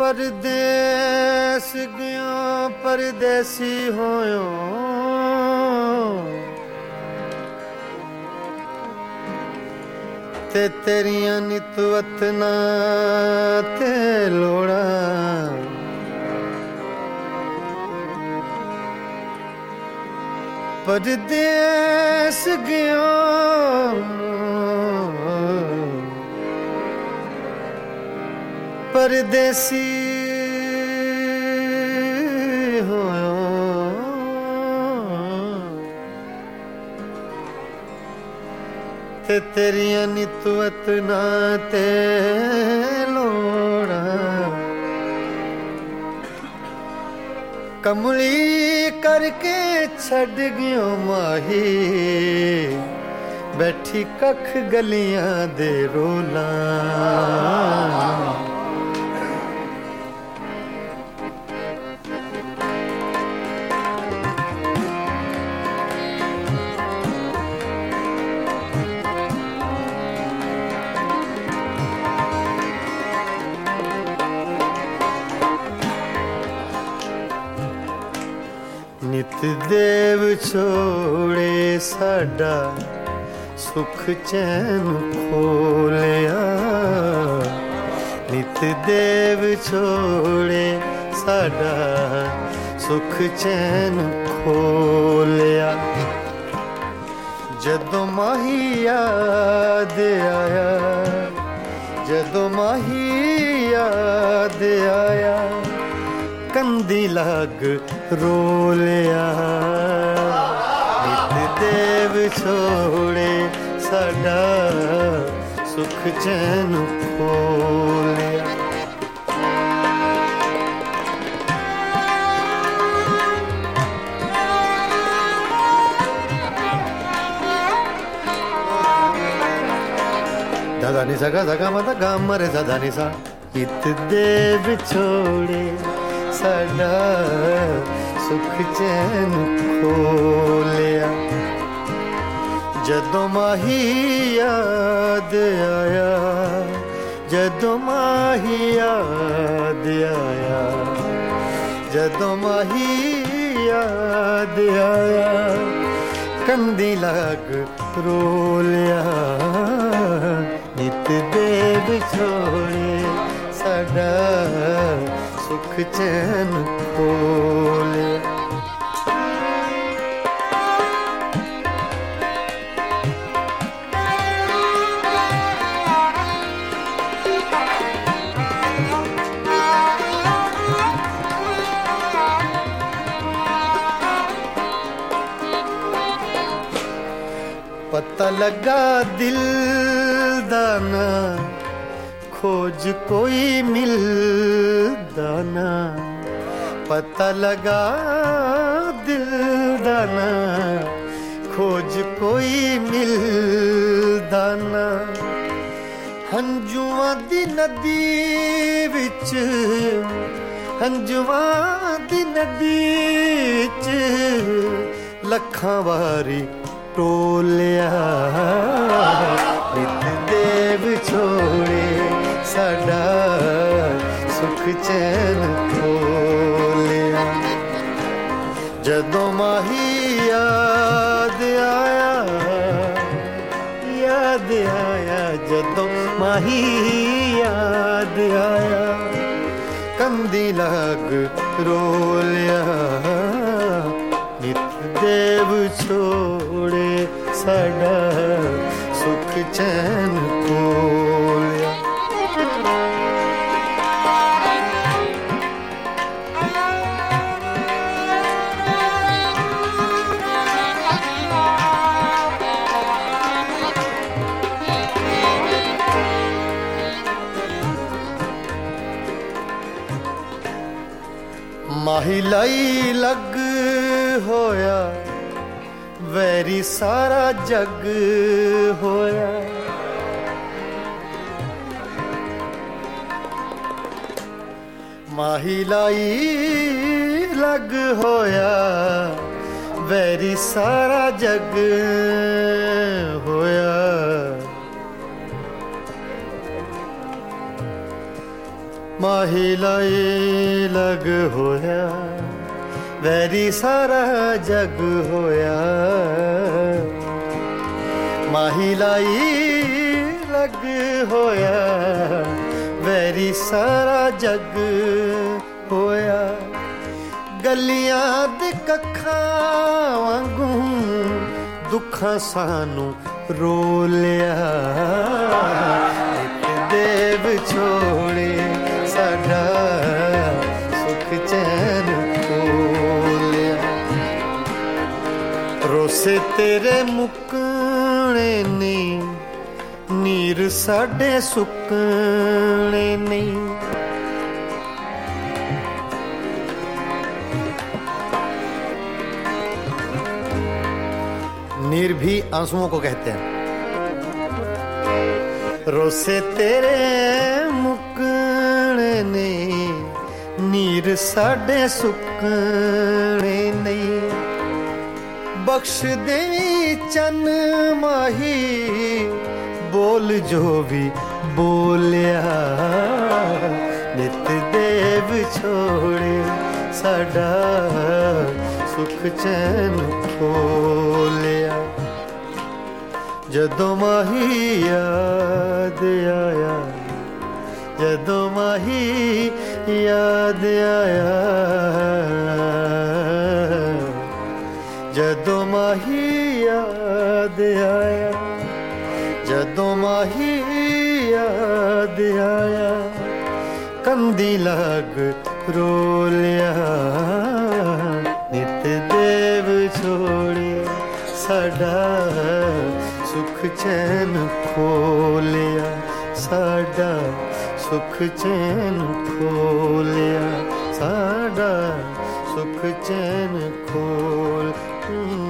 परदेस गयो परदेसी होयो ते तेरियां नित वतना ते लोड़ा परदेस गयो परदेसी होयो ते तेरियां नित वतना ते लोड़ा कमली करके छड़ गयो माही बैठी कख गलियां दे रोला नित देव छोड़े साडा सुख चैन खोलिया नित देव छोड़े साडा सुख चैन खोलिया जदों माही याद आया जदों माही याद आया कंदी लाग रोलिया नित देव छोड़े साडा सुख चैन खोलिया दादा नि सा गा मा गा मा रे सा दा नि सा नित देव छोड़े साडा सुख चैन खोलिया जदों माही याद आया जदों माही याद आया जदों माही याद आया कंदी लाग रोलिया नित देव छोड़े साडा सुख चैन खोले पता लगा दिल दाना खोज कोई मिलदा ना पता लगा दिल दाना खोज कोई मिलदा ना हंजुआं दी नदी विच हंजुआं दी नदी विच लखां वारी टोलिया नित देव छोड़े साडा सुख चैन खोलिया जदों माही याद आया जदों माही याद आया कंदी लाग रोलिया नित देव छोड़े साडा सुख चैन खोलिया माही लाई लग होया वैरी सारा जग होया माही लाई लग होया वैरी सारा जग होया माही लाई लग होया वैरी सारा जग होया माही लाई लग होया वैरी सारा जग होया गलियां दे कखां वांगू दुखां सानू रोलिया एक देव छोड़े साडा सुख चैन खोलिया रोसे तेरे मुकने नहीं नीर साडे सुकने नहीं नीर भी आंसुओं को कहते हैं रोसे तेरे मुकने नहीं नीर साडे सुकने नहीं बख्श देवी चन माही बोल जो भी बोलिया नित देव छोड़े साडा सुख चैन खोलिया जदों माही याद आया जदों माही याद आया जदों माही याद आया जदों माही याद आया कंदी लग रोलिया नित देव छोड़े साडा सुख चैन खोलिया साडा सुख चैन खोलिया साडा सुख चैन खोल